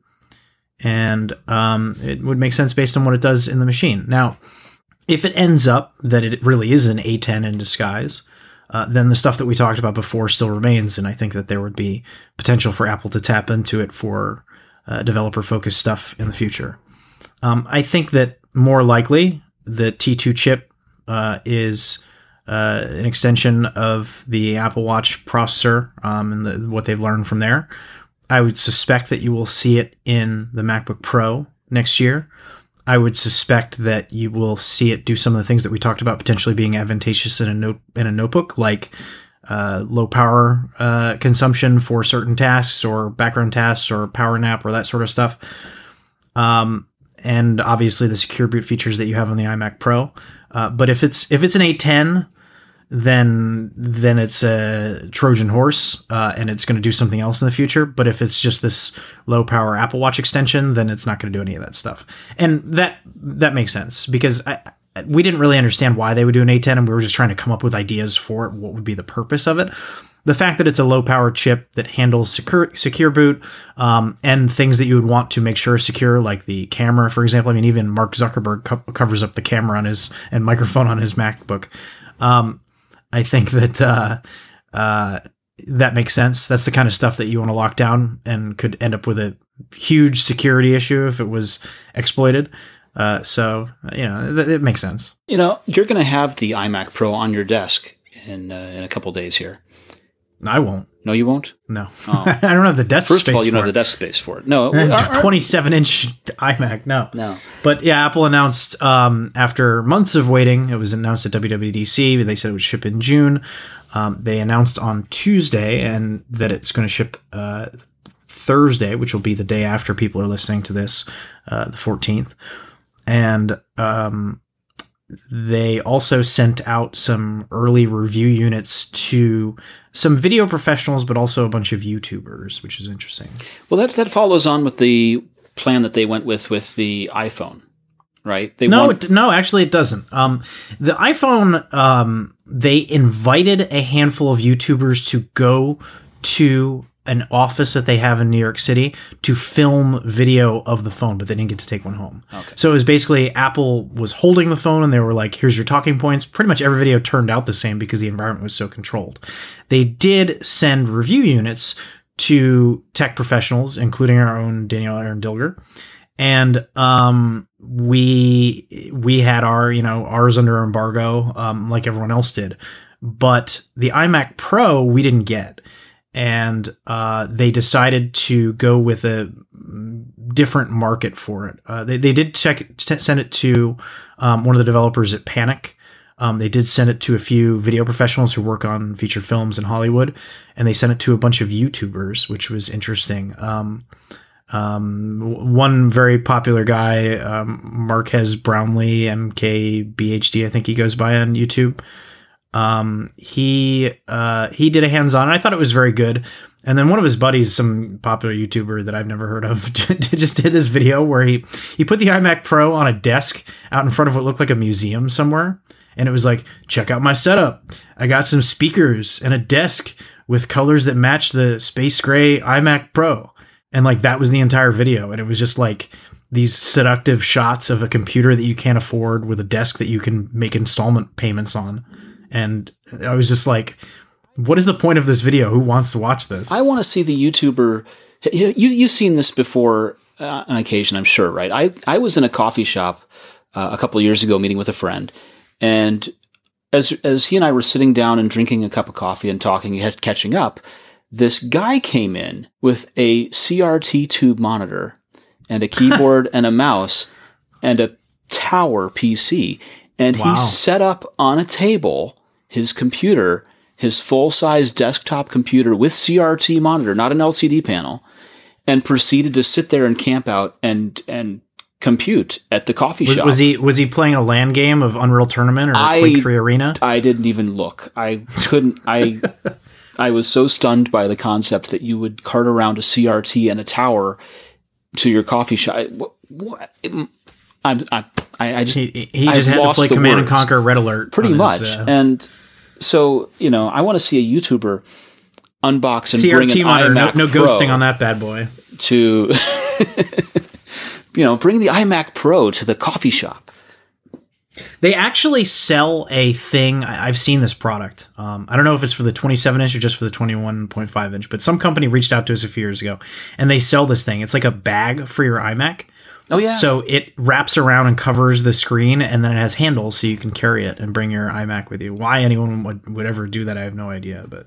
And um, it would make sense based on what it does in the machine. Now, if it ends up that it really is an A ten in disguise, uh, then the stuff that we talked about before still remains, and I think that there would be potential for Apple to tap into it for uh, developer-focused stuff in the future. Um, I think that more likely the T two chip uh, is uh, an extension of the Apple Watch processor um, and the, what they've learned from there. I would suspect that you will see it in the MacBook Pro next year. I would suspect that you will see it do some of the things that we talked about potentially being advantageous in a note in a notebook, like uh, low power uh, consumption for certain tasks or background tasks or power nap or that sort of stuff. Um, and obviously the secure boot features that you have on the iMac Pro. Uh, but if it's if it's an A ten, then then it's a Trojan horse, uh, and it's going to do something else in the future. But if it's just this low-power Apple Watch extension, then it's not going to do any of that stuff. And that that makes sense, because I, we didn't really understand why they would do an A ten, and we were just trying to come up with ideas for it, what would be the purpose of it. The fact that it's a low-power chip that handles secure, secure boot um, and things that you would want to make sure are secure, like the camera, for example. I mean, even Mark Zuckerberg co- covers up the camera on his and microphone on his MacBook. Um, I think that uh, uh, that makes sense. That's the kind of stuff that you want to lock down and could end up with a huge security issue if it was exploited. Uh, so, you know, it, it makes sense. You know, you're going to have the iMac Pro on your desk in uh, in a couple days here. I won't. No, you won't? No. Oh. I don't have the desk First space of all, you for don't have it. the desk space for it. No. twenty-seven inch iMac, no. No. But yeah, Apple announced um, after months of waiting, it was announced at W W D C, they said it would ship in June. Um, they announced on Tuesday and that it's going to ship uh, Thursday, which will be the day after people are listening to this, uh, the fourteenth. And um, they also sent out some early review units to some video professionals, but also a bunch of YouTubers, which is interesting. Well, that that follows on with the plan that they went with with the iPhone, right? They no, want- it, no, actually, it doesn't. Um, the iPhone, um, they invited a handful of YouTubers to go to an office that they have in New York City to film video of the phone, but they didn't get to take one home. Okay. So it was basically Apple was holding the phone and they were like, here's your talking points. Pretty much every video turned out the same because the environment was so controlled. They did send review units to tech professionals, including our own Danielle Aaron Dilger. And um, we we had our, you know, ours under embargo, um, like everyone else did. But the iMac Pro, we didn't get. And uh, they decided to go with a different market for it. Uh, they, they did check t- send it to um, one of the developers at Panic. Um, they did send it to a few video professionals who work on feature films in Hollywood. And they sent it to a bunch of YouTubers, which was interesting. Um, um, one very popular guy, um, Marquez Brownlee, M K B H D, I think he goes by on YouTube. Um, he, uh, he did a hands-on, and I thought it was very good. And then one of his buddies, some popular YouTuber that I've never heard of, just did this video where he, he put the iMac Pro on a desk out in front of what looked like a museum somewhere. And it was like, check out my setup. I got some speakers and a desk with colors that match the space gray iMac Pro. And like, that was the entire video. And it was just like these seductive shots of a computer that you can't afford with a desk that you can make installment payments on. And I was just like, what is the point of this video? Who wants to watch this? I want to see the YouTuber. You, you've seen this before uh, on occasion, I'm sure, right? I, I was in a coffee shop uh, a couple of years ago meeting with a friend. And as as he and I were sitting down and drinking a cup of coffee and talking, catching up, this guy came in with a C R T tube monitor and a keyboard and a mouse and a tower P C. And Wow. he set up on a table his computer, his full-size desktop computer with C R T monitor, not an L C D panel, and proceeded to sit there and camp out and and compute at the coffee was, shop. was he was he playing a LAN game of Unreal Tournament or I- Quake three Arena? I didn't even look. I couldn't. I I was so stunned by the concept that you would cart around a C R T and a tower to your coffee shop. What? what I'm, I'm, I, I just He, he I've just had to lost play the Command and words. Conquer Red Alert. pretty on much. his, uh, And so, you know, I want to see a YouTuber unbox and C R T bring an monitor, no, iMac no Pro ghosting on that bad boy. to, you know, bring the iMac Pro to the coffee shop. They actually sell a thing. I- I've seen this product. Um, I don't know if it's for the twenty-seven inch or just for the twenty-one point five inch, but some company reached out to us a few years ago and they sell this thing. It's like a bag for your iMac. Oh, yeah. So it wraps around and covers the screen, and then it has handles so you can carry it and bring your iMac with you. Why anyone would, would ever do that, I have no idea. But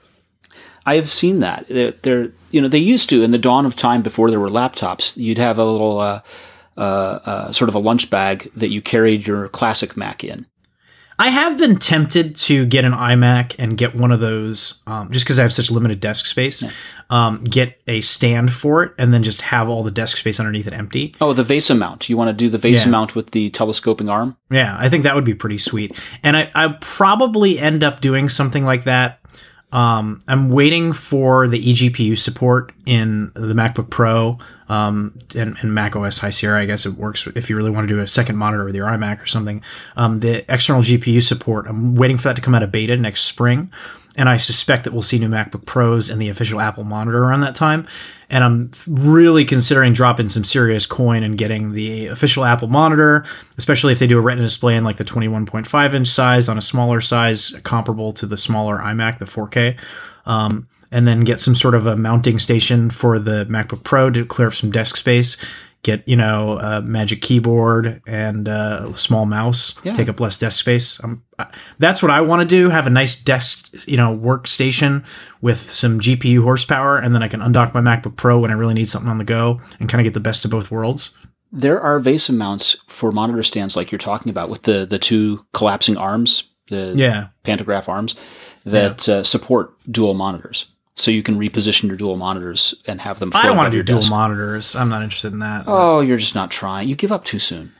I have seen that. They're, they're, you know, they used to, in the dawn of time before there were laptops, you'd have a little, uh, uh, uh, sort of a lunch bag that you carried your classic Mac in. I have been tempted to get an iMac and get one of those, um, just because I have such limited desk space, Yeah. um, get a stand for it and then just have all the desk space underneath it empty. Oh, the VESA mount. You want to do the VESA Yeah. mount with the telescoping arm? Yeah, I think that would be pretty sweet. And I, I probably end up doing something like that. Um, I'm waiting for the eGPU support in the MacBook Pro um, and, and Mac O S High Sierra. I guess it works if you really want to do a second monitor with your iMac or something. Um, the external G P U support, I'm waiting for that to come out of beta next spring. And I suspect that we'll see new MacBook Pros and the official Apple monitor around that time. And I'm really considering dropping some serious coin and getting the official Apple monitor, especially if they do a Retina display in like the twenty-one point five inch size on a smaller size, comparable to the smaller iMac, the four K. Um, and then get some sort of a mounting station for the MacBook Pro to clear up some desk space. Get, you know, a Magic Keyboard and a small mouse, yeah. Take up less desk space. Um, that's what I want to do, have a nice desk, you know, workstation with some G P U horsepower, and then I can undock my MacBook Pro when I really need something on the go and kind of get the best of both worlds. There are VESA mounts for monitor stands like you're talking about with the, the two collapsing arms, the yeah. pantograph arms, that yeah. uh, support dual monitors. So you can reposition your dual monitors and have them float I don't want to do dual desk. monitors. I'm not interested in that. Oh, you're just not trying. You give up too soon.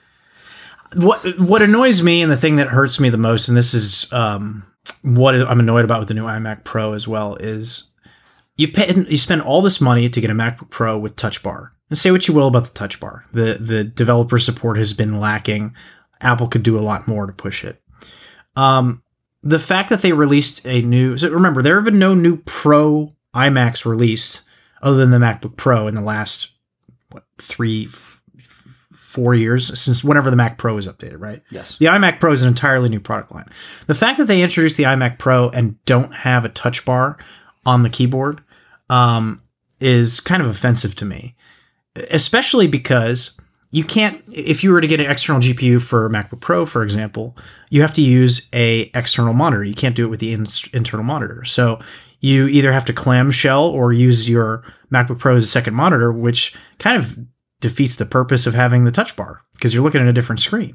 What what annoys me, and the thing that hurts me the most, and this is um, what I'm annoyed about with the new iMac Pro as well, is you pay, you spend all this money to get a MacBook Pro with Touch Bar. And say what you will about the Touch Bar. The, the developer support has been lacking. Apple could do a lot more to push it. Um... The fact that they released a new... So remember, there have been no new Pro iMacs released other than the MacBook Pro in the last, what, three, f- four years, since whenever the Mac Pro was updated, right? Yes. The iMac Pro is an entirely new product line. The fact that they introduced the iMac Pro and don't have a touch bar on the keyboard um, is kind of offensive to me, especially because... You can't, if you were to get an external G P U for a MacBook Pro, for example, you have to use a external monitor. You can't do it with the in- internal monitor. So you either have to clamshell or use your MacBook Pro as a second monitor, which kind of defeats the purpose of having the touch bar because you're looking at a different screen.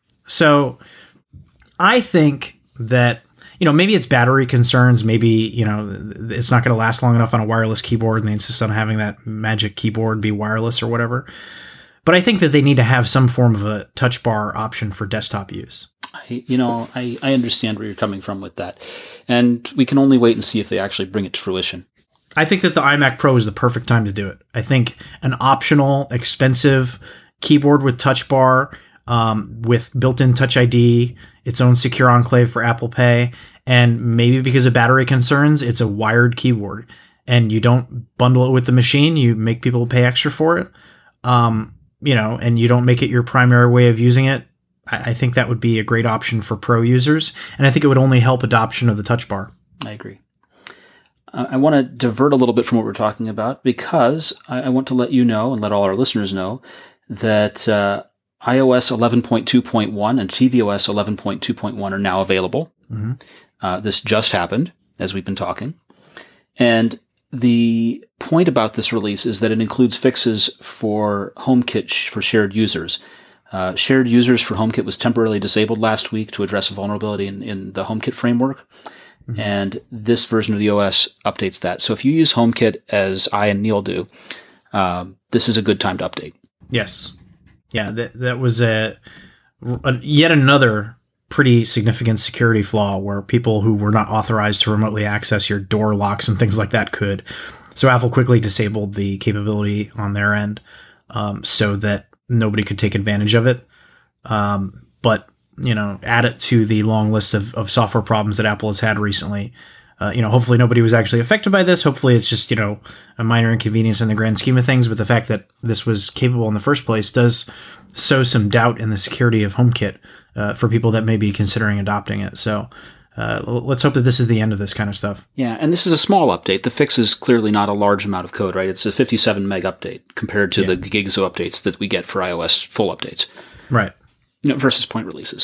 So I think that, you know, maybe it's battery concerns. Maybe, you know, it's not going to last long enough on a wireless keyboard and they insist on having that Magic Keyboard be wireless or whatever. But I think that they need to have some form of a touch bar option for desktop use. I, you know, I, I understand where you're coming from with that. And we can only wait and see if they actually bring it to fruition. I think that the iMac Pro is the perfect time to do it. I think an optional, expensive keyboard with touch bar, um, with built-in Touch I D, its own secure enclave for Apple Pay, and maybe because of battery concerns, it's a wired keyboard. And you don't bundle it with the machine. You make people pay extra for it. Um... you know, and you don't make it your primary way of using it, I, I think that would be a great option for pro users. And I think it would only help adoption of the touch bar. I agree. Uh, I want to divert a little bit from what we're talking about because I, I want to let you know and let all our listeners know that uh, iOS eleven point two point one and tvOS eleven point two point one are now available. Mm-hmm. Uh, this just happened as we've been talking. And the point about this release is that it includes fixes for HomeKit sh- for shared users. Uh, shared users for HomeKit was temporarily disabled last week to address a vulnerability in, in the HomeKit framework. Mm-hmm. And this version of the O S updates that. So if you use HomeKit as I and Neil do, um, this is a good time to update. Yes. Yeah, that, that was a, a yet another pretty significant security flaw where people who were not authorized to remotely access your door locks and things like that could. So Apple quickly disabled the capability on their end um, so that nobody could take advantage of it. Um, but, you know, add it to the long list of, of software problems that Apple has had recently. Uh, you know, hopefully nobody was actually affected by this. Hopefully it's just, you know, a minor inconvenience in the grand scheme of things. But the fact that this was capable in the first place does sow some doubt in the security of HomeKit uh, for people that may be considering adopting it. So uh, let's hope that this is the end of this kind of stuff. Yeah, and this is a small update. The fix is clearly not a large amount of code, right? It's a fifty-seven meg update compared to yeah. the gigs of updates that we get for iOS full updates. Right. You know, versus point releases.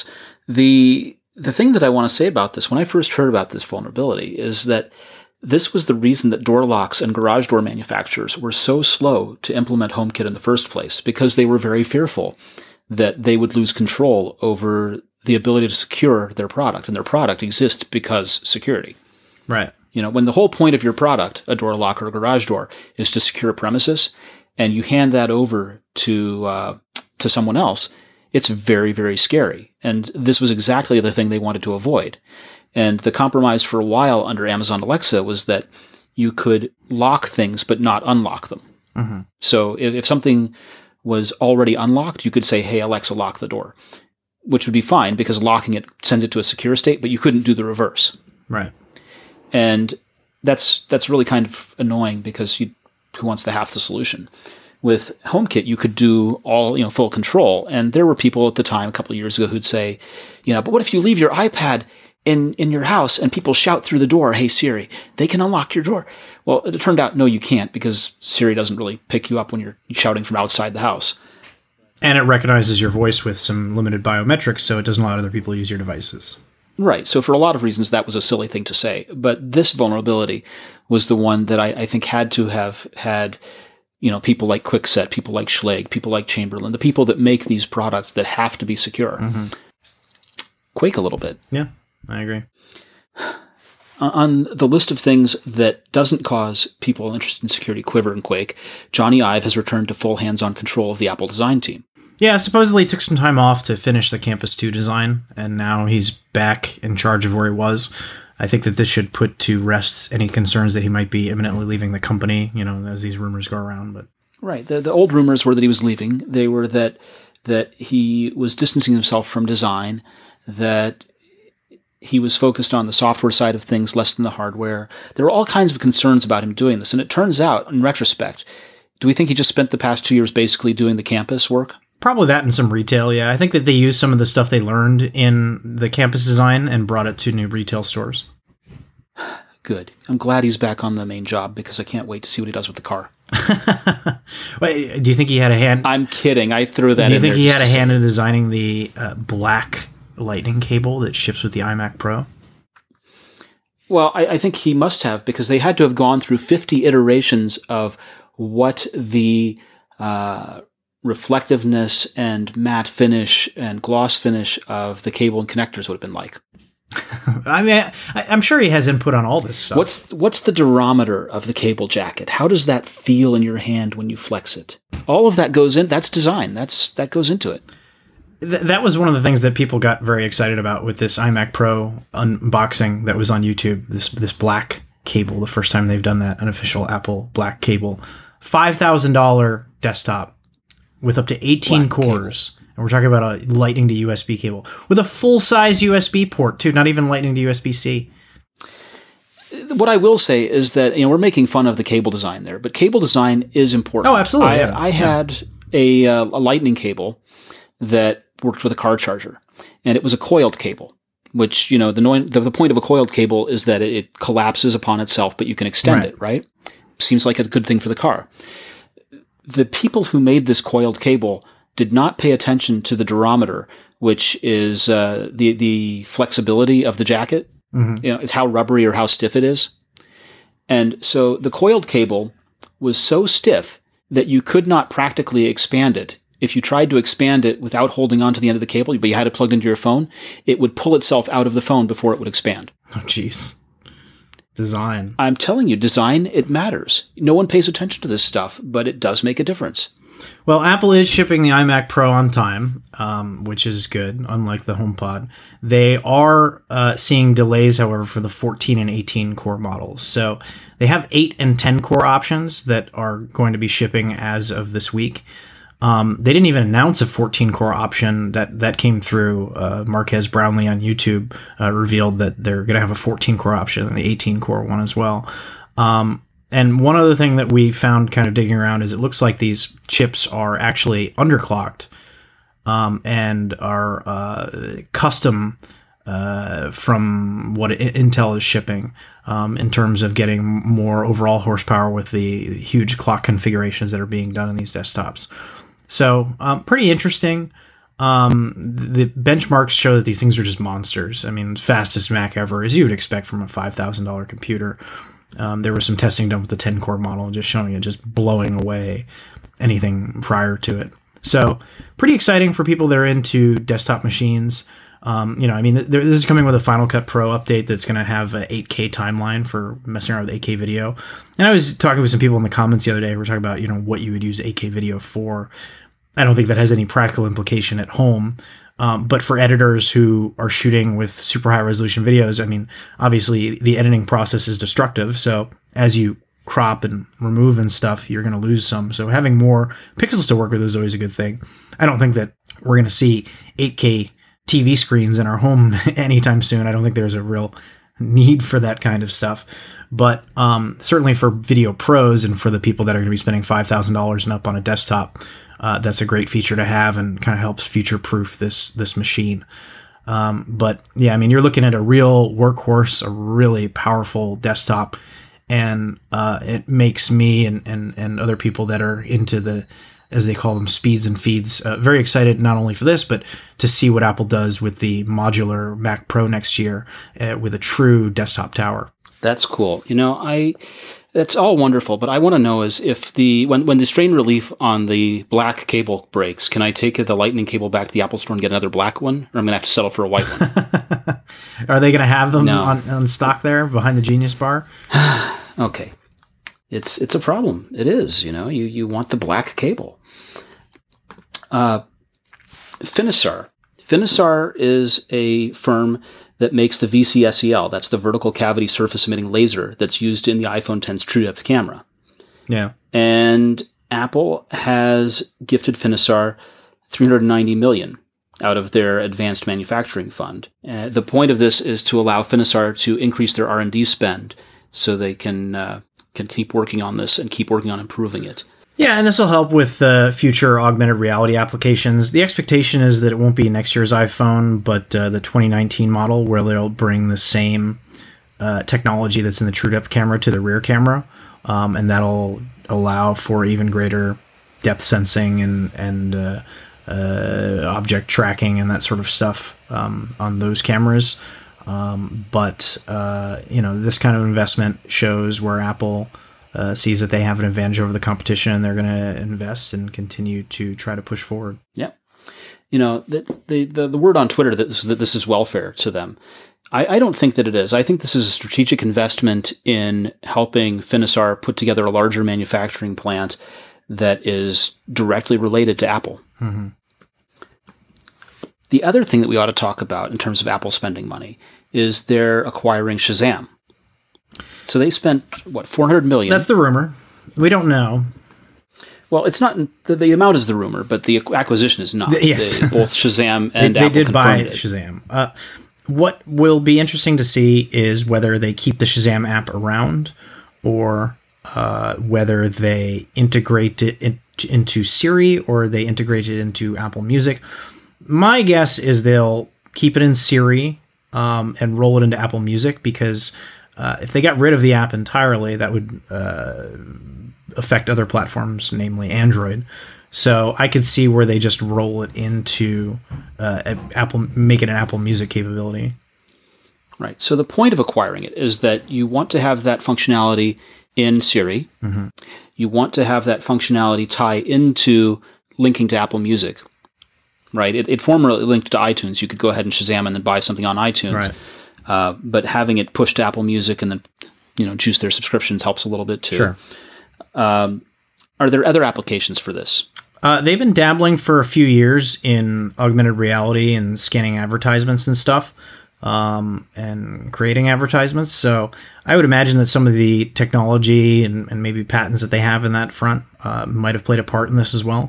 The the thing that I want to say about this, when I first heard about this vulnerability, is that this was the reason that door locks and garage door manufacturers were so slow to implement HomeKit in the first place, because they were very fearful that they would lose control over the ability to secure their product. And their product exists because security. Right. You know, when the whole point of your product, a door lock or a garage door, is to secure a premises, and you hand that over to uh, to someone else, it's very, very scary. And this was exactly the thing they wanted to avoid. And the compromise for a while under Amazon Alexa was that you could lock things but not unlock them. Mm-hmm. So if, if something was already unlocked, you could say, hey, Alexa, lock the door, which would be fine because locking it sends it to a secure state, but you couldn't do the reverse. Right. And that's that's really kind of annoying because you who wants the half the solution. With HomeKit, you could do all, you know, full control. And there were people at the time, a couple of years ago, who'd say, you know, but what if you leave your iPad in, in your house and people shout through the door, hey, Siri, they can unlock your door. Well, it turned out, no, you can't, because Siri doesn't really pick you up when you're shouting from outside the house. And it recognizes your voice with some limited biometrics, so it doesn't allow other people to use your devices. Right. So for a lot of reasons, that was a silly thing to say. But this vulnerability was the one that I, I think had to have had, you know, people like Kwikset, people like Schlage, people like Chamberlain, the people that make these products that have to be secure, mm-hmm. quake a little bit. Yeah, I agree. On the list of things that doesn't cause people interested in security quiver and quake, Johnny Ive has returned to full hands-on control of the Apple design team. Yeah, supposedly he took some time off to finish the Campus two design, and now he's back in charge of where he was. I think that this should put to rest any concerns that he might be imminently leaving the company, you know, as these rumors go around. But Right. The, the old rumors were that he was leaving. They were that that he was distancing himself from design, that he was focused on the software side of things less than the hardware. There were all kinds of concerns about him doing this. And it turns out, in retrospect, do we think he just spent the past two years basically doing the campus work? Probably that and some retail, yeah. I think that they used some of the stuff they learned in the campus design and brought it to new retail stores. Good. I'm glad he's back on the main job, because I can't wait to see what he does with the car. Wait, do you think he had a hand? I'm kidding. I threw that in there. Do you think he had a hand in designing the uh, black lightning cable that ships with the iMac Pro? Well, I, I think he must have, because they had to have gone through fifty iterations of what the uh, reflectiveness and matte finish and gloss finish of the cable and connectors would have been like. I mean, I, I'm sure he has input on all this stuff. What's what's the durometer of the cable jacket? How does that feel in your hand when you flex it? All of that goes in. That's design. That's that goes into it. Th- that was one of the things that people got very excited about with this iMac Pro unboxing that was on YouTube. This this black cable, the first time they've done that, an official Apple black cable, five thousand dollars desktop with up to eighteen black cores. Cable. And we're talking about a Lightning to U S B cable with a full-size U S B port, too, not even Lightning to U S B C. What I will say is that, you know, we're making fun of the cable design there, but cable design is important. Oh, absolutely. I, yeah. I had yeah. a, uh, a Lightning cable that worked with a car charger, and it was a coiled cable, which, you know, the, no- the, the point of a coiled cable is that it, it collapses upon itself, but you can extend right. it, right? Seems like a good thing for the car. The people who made this coiled cable did not pay attention to the durometer, which is uh, the the flexibility of the jacket. Mm-hmm. You know, it's how rubbery or how stiff it is. And so the coiled cable was so stiff that you could not practically expand it. If you tried to expand it without holding on to the end of the cable, but you had it plugged into your phone, it would pull itself out of the phone before it would expand. Oh, jeez. Design. I'm telling you, design, it matters. No one pays attention to this stuff, but it does make a difference. Well, Apple is shipping the iMac Pro on time, um, which is good, unlike the HomePod. They are uh, seeing delays, however, for the fourteen and eighteen core models. So they have eight and ten core options that are going to be shipping as of this week. Um, they didn't even announce a fourteen core option. That that came through. Uh, Marquez Brownlee on YouTube uh, revealed that they're going to have a fourteen core option and the eighteen core one as well. Um, And one other thing that we found kind of digging around is it looks like these chips are actually underclocked um, and are uh, custom uh, from what Intel is shipping um, in terms of getting more overall horsepower with the huge clock configurations that are being done in these desktops. So um, pretty interesting. Um, the benchmarks show that these things are just monsters. I mean, fastest Mac ever, as you would expect from a five thousand dollars computer. Um, there was some testing done with the ten core model, just showing it just blowing away anything prior to it. So pretty exciting for people that are into desktop machines. Um, you know, I mean, th- this is coming with a Final Cut Pro update that's going to have an eight K timeline for messing around with eight K video. And I was talking with some people in the comments the other day. We were talking about, you know, what you would use eight K video for. I don't think that has any practical implication at home. Um, but for editors who are shooting with super high resolution videos, I mean, obviously the editing process is destructive. So as you crop and remove and stuff, you're going to lose some. So having more pixels to work with is always a good thing. I don't think that we're going to see eight K T V screens in our home anytime soon. I don't think there's a real need for that kind of stuff. But um, certainly for video pros and for the people that are going to be spending five thousand dollars and up on a desktop, uh, that's a great feature to have and kind of helps future-proof this this machine. Um, but yeah, I mean, you're looking at a real workhorse, a really powerful desktop, and uh, it makes me and, and, and other people that are into the, as they call them, speeds and feeds, uh, very excited not only for this, but to see what Apple does with the modular Mac Pro next year uh, with a true desktop tower. That's cool. You know, I that's all wonderful, but I want to know is if the when when the strain relief on the black cable breaks, can I take the Lightning cable back to the Apple Store and get another black one, or I'm going to have to settle for a white one? Are they going to have them no. on, on stock there behind the Genius Bar? Okay. It's it's a problem. It is, you know, you, you want the black cable. Uh, Finisar. Finisar is a firm that makes the V C S E L. That's the vertical cavity surface emitting laser that's used in the iPhone ten's true depth camera. Yeah. And Apple has gifted Finisar three hundred ninety million dollars out of their advanced manufacturing fund. Uh, the point of this is to allow Finisar to increase their R and D spend so they can uh, can keep working on this and keep working on improving it. Yeah, and this will help with uh, future augmented reality applications. The expectation is that it won't be next year's iPhone, but uh, the twenty nineteen model, where they'll bring the same uh, technology that's in the true depth camera to the rear camera, um, and that'll allow for even greater depth sensing and and uh, uh, object tracking and that sort of stuff um, on those cameras. Um, but uh, you know, this kind of investment shows where Apple Uh, sees that they have an advantage over the competition, and they're going to invest and continue to try to push forward. Yeah. You know, the the, the, the word on Twitter that this, that this is welfare to them. I, I don't think that it is. I think this is a strategic investment in helping Finisar put together a larger manufacturing plant that is directly related to Apple. Mm-hmm. The other thing that we ought to talk about in terms of Apple spending money is they're acquiring Shazam. So they spent, what, four hundred million dollars? That's the rumor. We don't know. Well, it's not, the, the amount is the rumor, but the acquisition is not. Yes. They, both Shazam and they, Apple they did buy it. Shazam. Uh, what will be interesting to see is whether they keep the Shazam app around or uh, whether they integrate it in, into Siri or they integrate it into Apple Music. My guess is they'll keep it in Siri um, and roll it into Apple Music, because Uh, if they got rid of the app entirely, that would uh, affect other platforms, namely Android. So I could see where they just roll it into uh, Apple, make it an Apple Music capability. Right. So the point of acquiring it is that you want to have that functionality in Siri. Mm-hmm. You want to have that functionality tie into linking to Apple Music. Right. It, it formerly linked to iTunes. You could go ahead and Shazam and then buy something on iTunes. Right. Uh, but having it push to Apple Music and then, you know, juice their subscriptions helps a little bit too. Sure. Um, are there other applications for this? Uh, they've been dabbling for a few years in augmented reality and scanning advertisements and stuff, um, and creating advertisements. So I would imagine that some of the technology and, and maybe patents that they have in that front uh, might have played a part in this as well.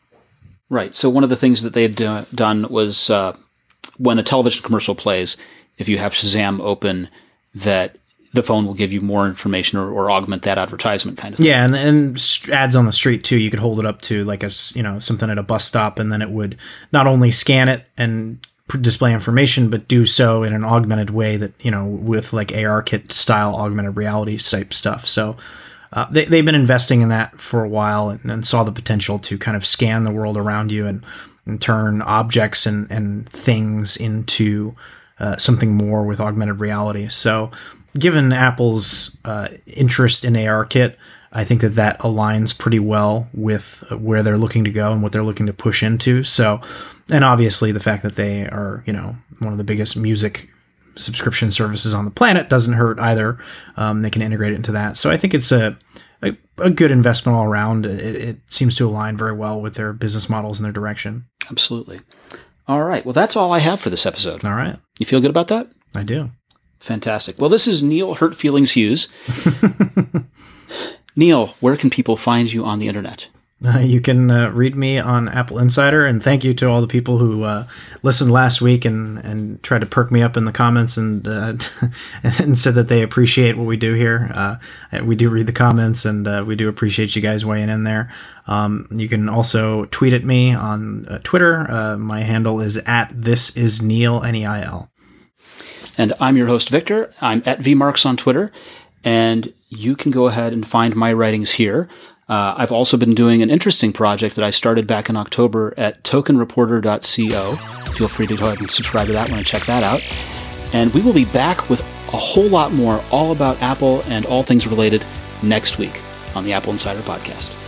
Right. So one of the things that they had do- done was uh, when a television commercial plays, if you have Shazam open, that the phone will give you more information or, or augment that advertisement kind of thing. Yeah, and, and ads on the street too. You could hold it up to like a, you know, something at a bus stop, and then it would not only scan it and display information, but do so in an augmented way that, you know, with like ARKit style augmented reality type stuff. So uh, they, they've been investing in that for a while, and, and saw the potential to kind of scan the world around you and, and turn objects and, and things into Uh, something more with augmented reality. So given Apple's uh, interest in ARKit, I think that that aligns pretty well with where they're looking to go and what they're looking to push into. So, and obviously the fact that they are, you know, one of the biggest music subscription services on the planet doesn't hurt either. Um, they can integrate it into that. So I think it's a, a, a good investment all around. It, it seems to align very well with their business models and their direction. Absolutely. All right. Well, that's all I have for this episode. All right. You feel good about that? I do. Fantastic. Well, this is Neil Hurt Feelings Hughes. Neil, where can people find you on the internet? Uh, you can uh, read me on Apple Insider, and thank you to all the people who uh, listened last week and, and tried to perk me up in the comments and uh, and said that they appreciate what we do here. Uh, we do read the comments, and uh, we do appreciate you guys weighing in there. Um, you can also tweet at me on uh, Twitter. Uh, my handle is at this is Neil, N E I L. And I'm your host, Victor. I'm at vmarks on Twitter, and you can go ahead and find my writings here. Uh, I've also been doing an interesting project that I started back in October at token reporter dot co. Feel free to go ahead and subscribe to that one and check that out. And we will be back with a whole lot more all about Apple and all things related next week on the Apple Insider Podcast.